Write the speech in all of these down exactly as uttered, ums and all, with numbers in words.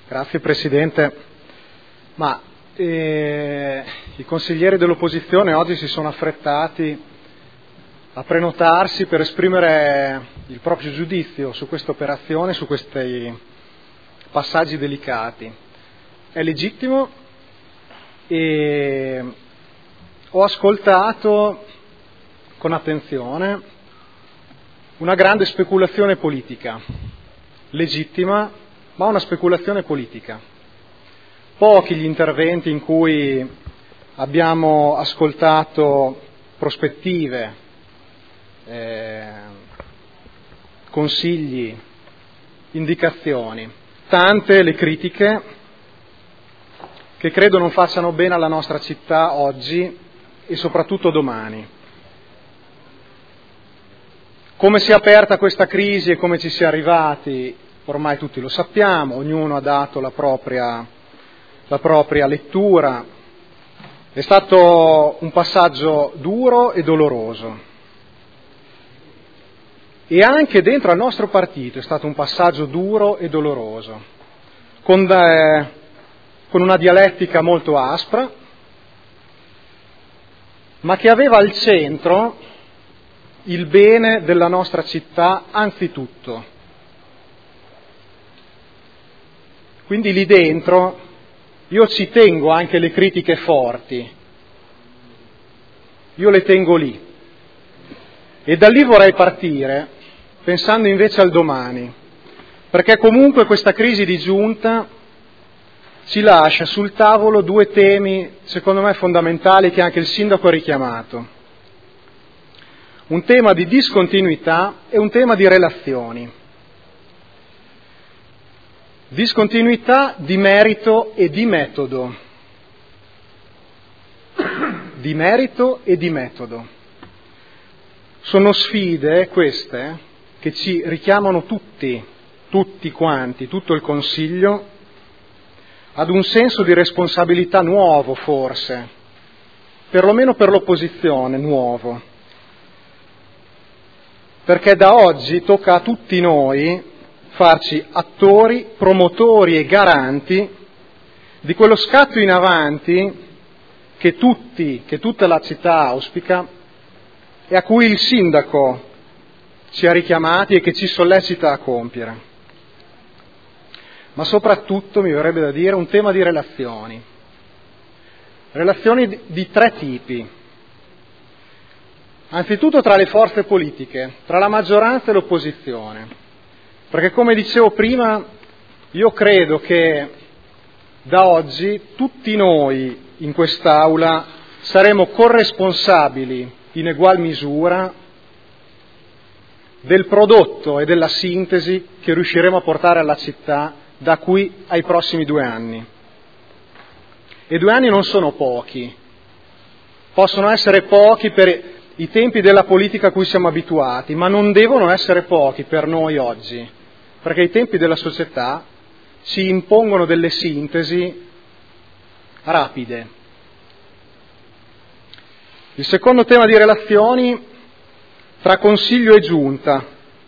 Grazie Presidente. Ma eh, i consiglieri dell'opposizione oggi si sono affrettati a prenotarsi per esprimere il proprio giudizio su questa operazione, su questi passaggi delicati. È legittimo e ho ascoltato con attenzione una grande speculazione politica, legittima, ma una speculazione politica. Pochi gli interventi in cui abbiamo ascoltato prospettive, eh, consigli, indicazioni, tante le critiche che credo non facciano bene alla nostra città oggi e soprattutto domani. Come si è aperta questa crisi e come ci si è arrivati, ormai tutti lo sappiamo, ognuno ha dato la propria, la propria lettura. È stato un passaggio duro e doloroso. E anche dentro al nostro partito è stato un passaggio duro e doloroso, con, eh, con una dialettica molto aspra, ma che aveva al centro il bene della nostra città anzitutto. Quindi lì dentro io ci tengo anche le critiche forti, io le tengo lì. E da lì vorrei partire pensando invece al domani, perché comunque questa crisi di giunta ci lascia sul tavolo due temi, secondo me fondamentali, che anche il sindaco ha richiamato. Un tema di discontinuità e un tema di relazioni. Discontinuità di merito e di metodo. Di merito e di metodo. Sono sfide queste che ci richiamano tutti, tutti quanti, tutto il Consiglio, ad un senso di responsabilità nuovo forse, perlomeno per l'opposizione nuovo. Perché da oggi tocca a tutti noi farci attori, promotori e garanti di quello scatto in avanti che tutti, che tutta la città auspica e a cui il sindaco ci ha richiamati e che ci sollecita a compiere. Ma soprattutto, mi verrebbe da dire, un tema di relazioni. Relazioni di, di tre tipi. Anzitutto tra le forze politiche, tra la maggioranza e l'opposizione, perché come dicevo prima, io credo che da oggi tutti noi in quest'Aula saremo corresponsabili in egual misura del prodotto e della sintesi che riusciremo a portare alla città da qui ai prossimi due anni. E due anni non sono pochi, possono essere pochi per i tempi della politica a cui siamo abituati, ma non devono essere pochi per noi oggi, perché i tempi della società ci impongono delle sintesi rapide. Il secondo tema di relazioni tra Consiglio e Giunta,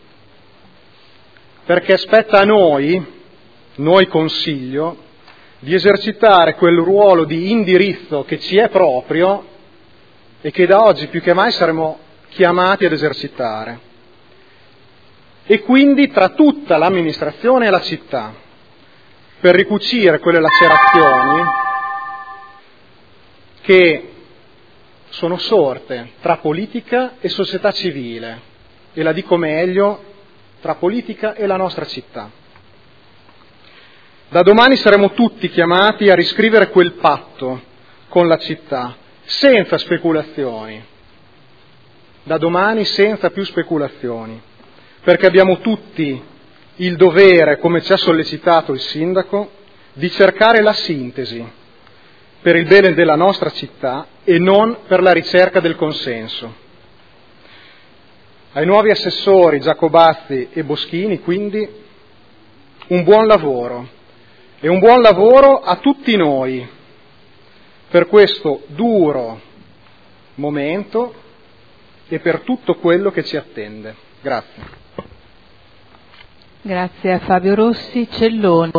perché spetta a noi, noi Consiglio, di esercitare quel ruolo di indirizzo che ci è proprio e che da oggi più che mai saremo chiamati ad esercitare. E quindi tra tutta l'amministrazione e la città, per ricucire quelle lacerazioni che sono sorte tra politica e società civile, e la dico meglio, tra politica e la nostra città. Da domani saremo tutti chiamati a riscrivere quel patto con la città, senza speculazioni, da domani senza più speculazioni, perché abbiamo tutti il dovere, come ci ha sollecitato il sindaco, di cercare la sintesi per il bene della nostra città e non per la ricerca del consenso. Ai nuovi assessori Giacobazzi e Boschini, quindi, un buon lavoro e un buon lavoro a tutti noi per questo duro momento e per tutto quello che ci attende. Grazie. Grazie a Fabio Rossi. Celloni.